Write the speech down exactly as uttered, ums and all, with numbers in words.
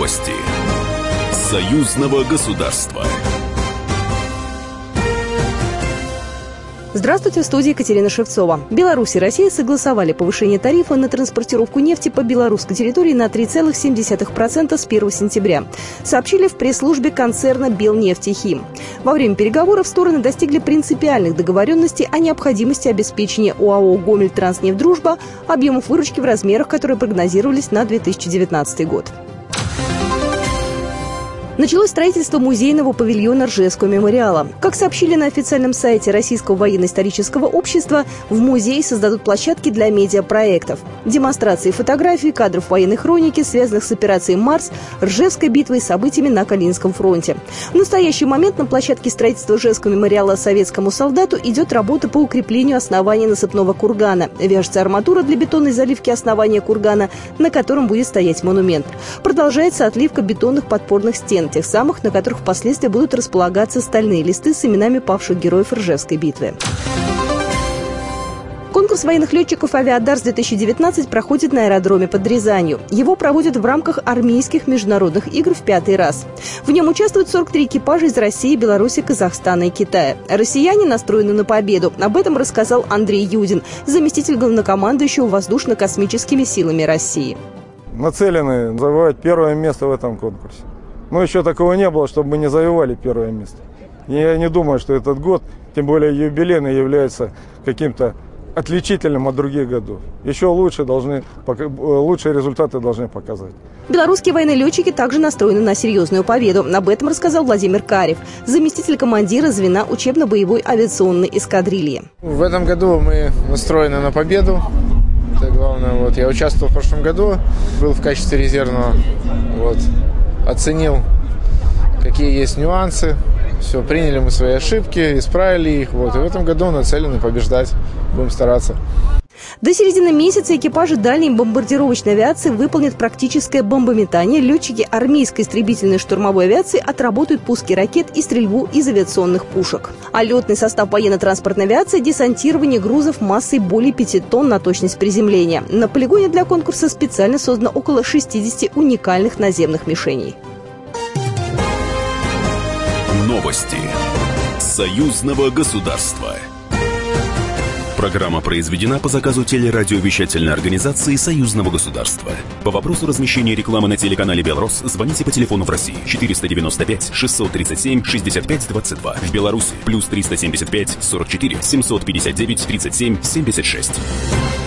Новости союзного государства. Здравствуйте, в студии Екатерина Шевцова. Беларусь и Россия согласовали повышение тарифа на транспортировку нефти по белорусской территории на три целых семь десятых процента с первого сентября, сообщили в пресс-службе концерна «Белнефтехим». Во время переговоров стороны достигли принципиальных договоренностей о необходимости обеспечения ОАО «Гомельтранснефть-Дружба» объемов выручки в размерах, которые прогнозировались на две тысячи девятнадцатый год. Началось строительство музейного павильона Ржевского мемориала. Как сообщили на официальном сайте Российского военно-исторического общества, в музее создадут площадки для медиапроектов. Демонстрации фотографий, кадров военной хроники, связанных с операцией «Марс», Ржевской битвой и событиями на Калининском фронте. В настоящий момент на площадке строительства Ржевского мемориала советскому солдату идет работа по укреплению основания насыпного кургана. Вяжется арматура для бетонной заливки основания кургана, на котором будет стоять монумент. Продолжается отливка бетонных подпорных стен, тех самых, на которых впоследствии будут располагаться стальные листы с именами павших героев Ржевской битвы. Конкурс военных летчиков «Авиадарс-две тысячи девятнадцать» проходит на аэродроме под Рязанью. Его проводят в рамках армейских международных игр в пятый раз. В нем участвуют сорок три экипажа из России, Беларуси, Казахстана и Китая. Россияне настроены на победу. Об этом рассказал Андрей Юдин, заместитель главнокомандующего воздушно-космическими силами России. Нацелены завоевать первое место в этом конкурсе. Но еще такого не было, чтобы мы не завоевали первое место. И я не думаю, что этот год, тем более юбилейный, является каким-то отличительным от других годов. Еще лучше должны, лучшие результаты должны показать. Белорусские военные летчики также настроены на серьезную победу. Об этом рассказал Владимир Карев, заместитель командира звена учебно-боевой авиационной эскадрильи. В этом году мы настроены на победу. Это главное. Вот, я участвовал в прошлом году, был в качестве резервного. Вот. Оценил, какие есть нюансы. Все, приняли мы свои ошибки, исправили их. Вот. И в этом году нацелены побеждать. Будем стараться. До середины месяца экипажи дальней бомбардировочной авиации выполнят практическое бомбометание. Летчики армейской истребительной штурмовой авиации отработают пуски ракет и стрельбу из авиационных пушек. А летный состав военно-транспортной авиации – десантирование грузов массой более пяти тонн на точность приземления. На полигоне для конкурса специально создано около шестидесяти уникальных наземных мишеней. Новости союзного государства. Программа произведена по заказу телерадиовещательной организации Союзного государства. По вопросу размещения рекламы на телеканале «Белрос» звоните по телефону в России четыреста девяносто пять шестьсот тридцать семь шестьдесят пять двадцать два. В Беларуси плюс триста семьдесят пять сорок четыре семьсот пятьдесят девять тридцать семь семьдесят шесть.